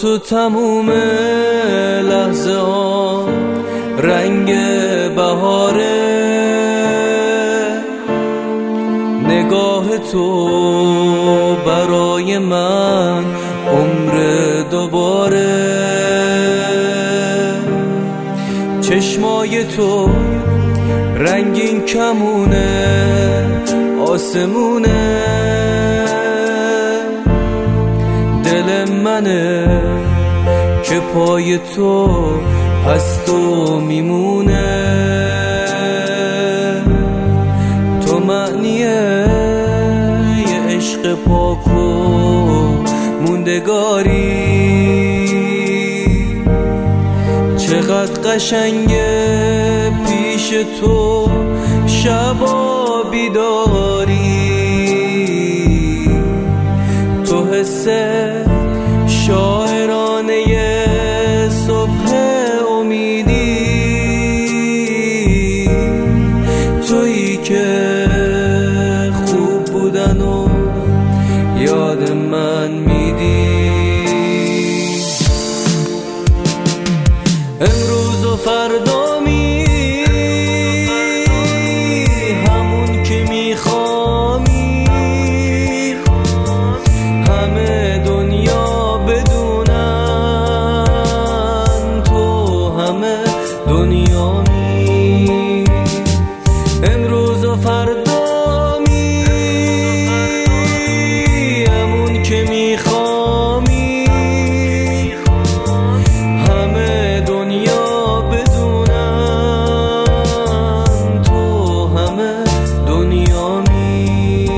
تو تموم لحظه ها رنگ بهاره، نگاه تو برای من عمر دوباره، چشمای تو رنگین کمونه آسمونه، دل منه که پای تو از تو میمونه، تو معنیه یه عشق پاک و موندگاری، چقدر قشنگه پیش تو شبا بیداری، تو حس شاعرانه صبح امیدی، تویی که خوب بودن و یاد من میدی. امروز و فردا همون که میخوامی، همه دنیا بدونن تو همه دنیامی. امروز و فردا همون که میخوامی، همه دنیا بدونن تو همه دنیامی.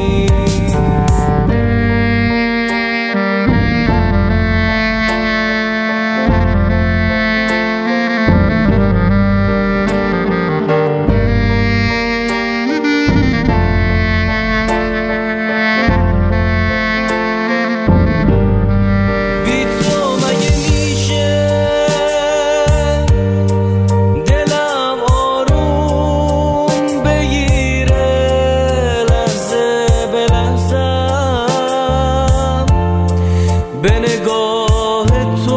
به نگاه تو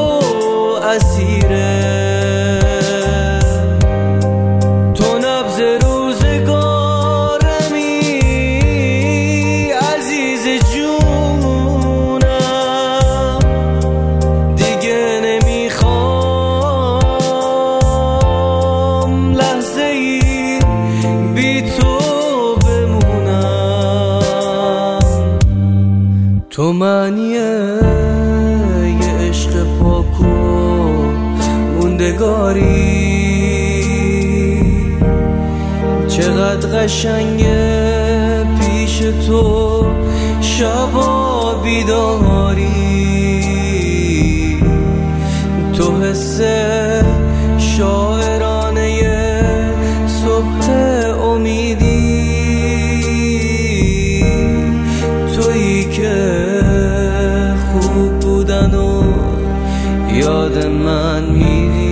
اسیره، تو نبض روزگارمی عزیز جونم، دیگه نمیخوام لحظه ای بی تو بمونم، تو معنیه یه عشق پاک و موندگاری، چقدر قشنگه پیش تو شبا بیداری، تو حس شاعرانه صبح امیدی، تویی که خوب بودن و یاد من میدی.